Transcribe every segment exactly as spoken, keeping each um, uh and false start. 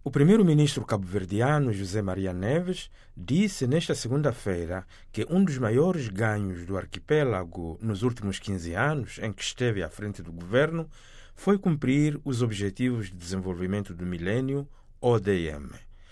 O primeiro-ministro cabo-verdiano José Maria Neves disse nesta segunda-feira que um dos maiores ganhos do arquipélago nos últimos quinze anos em que esteve à frente do governo foi cumprir os Objetivos de Desenvolvimento do Milênio, O D M.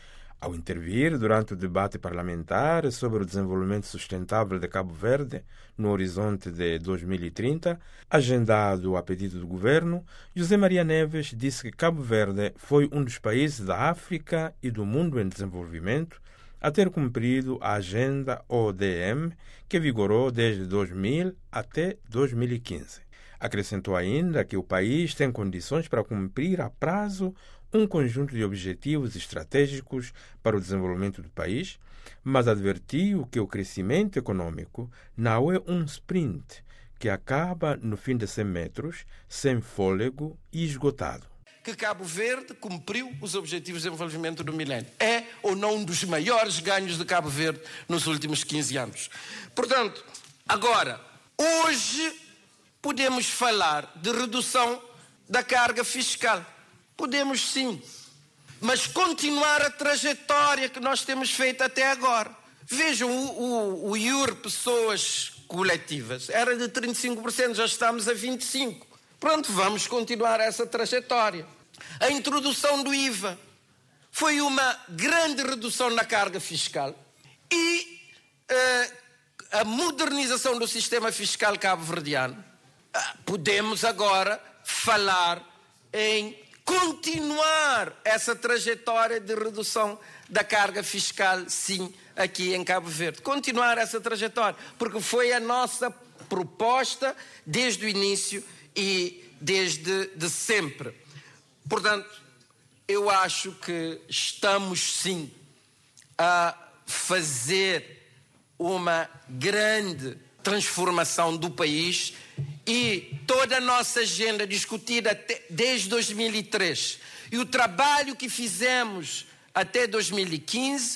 Ao intervir durante o debate parlamentar sobre o desenvolvimento sustentável de Cabo Verde no horizonte de dois mil e trinta, agendado a pedido do governo, José Maria Neves disse que Cabo Verde foi um dos países da África e do mundo em desenvolvimento a ter cumprido a agenda O D M, que vigorou desde dois mil até dois mil e quinze. Acrescentou ainda que o país tem condições para cumprir a prazo um conjunto de objetivos estratégicos para o desenvolvimento do país, mas advertiu que o crescimento econômico não é um sprint que acaba no fim de cem metros, sem fôlego e esgotado. Que Cabo Verde cumpriu os Objetivos de Desenvolvimento do Milénio. É ou não um dos maiores ganhos de Cabo Verde nos últimos quinze anos. Portanto, agora, hoje podemos falar de redução da carga fiscal. Podemos sim, mas continuar a trajetória que nós temos feito até agora. Vejam, o, o, o I U R Pessoas Coletivas era de trinta e cinco por cento, já estamos a vinte e cinco por cento. Pronto, vamos continuar essa trajetória. A introdução do I V A foi uma grande redução na carga fiscal e uh, a modernização do sistema fiscal cabo-verdiano. Uh, podemos agora falar em continuar essa trajetória de redução da carga fiscal, sim, aqui em Cabo Verde. Continuar essa trajetória, porque foi a nossa proposta desde o início e desde de sempre. Portanto, eu acho que estamos, sim, a fazer uma grande transformação do país. E toda a nossa agenda discutida até, desde dois mil e três e o trabalho que fizemos até dois mil e quinze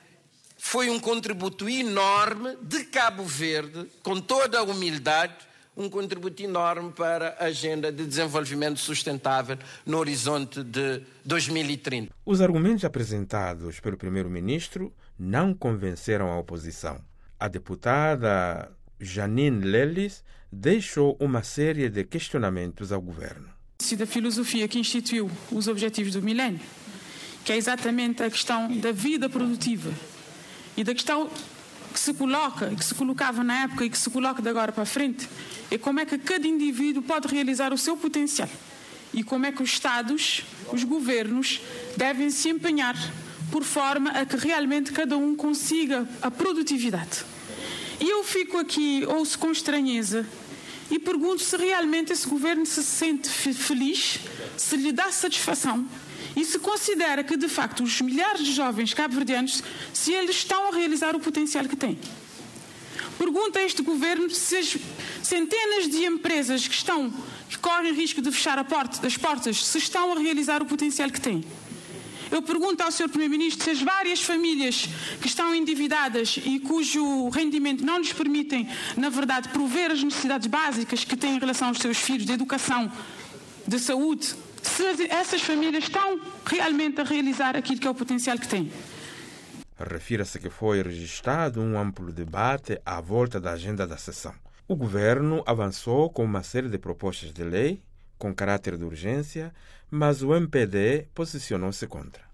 foi um contributo enorme de Cabo Verde, com toda a humildade, um contributo enorme para a agenda de desenvolvimento sustentável no horizonte de dois mil e trinta. Os argumentos apresentados pelo primeiro-ministro não convenceram a oposição. A deputada Janine Lelis deixou uma série de questionamentos ao governo. Da filosofia que instituiu os Objetivos do Milénio, que é exatamente a questão da vida produtiva e da questão que se coloca, que se colocava na época e que se coloca de agora para frente, é como é que cada indivíduo pode realizar o seu potencial e como é que os Estados, os governos, devem se empenhar por forma a que realmente cada um consiga a produtividade. E eu fico aqui, ouço com estranheza, e pergunto se realmente esse governo se sente feliz, se lhe dá satisfação e se considera que, de facto, os milhares de jovens cabo-verdianos, se eles estão a realizar o potencial que têm. Pergunto a este governo se as centenas de empresas que, estão, que correm risco de fechar a porta, as portas, se estão a realizar o potencial que têm. Eu pergunto ao senhor Primeiro-Ministro se as várias famílias que estão endividadas e cujo rendimento não lhes permitem, na verdade, prover as necessidades básicas que têm em relação aos seus filhos, de educação, de saúde, se essas famílias estão realmente a realizar aquilo que é o potencial que têm. Refira-se que foi registrado um amplo debate à volta da agenda da sessão. O governo avançou com uma série de propostas de lei com caráter de urgência, mas o M P D posicionou-se contra.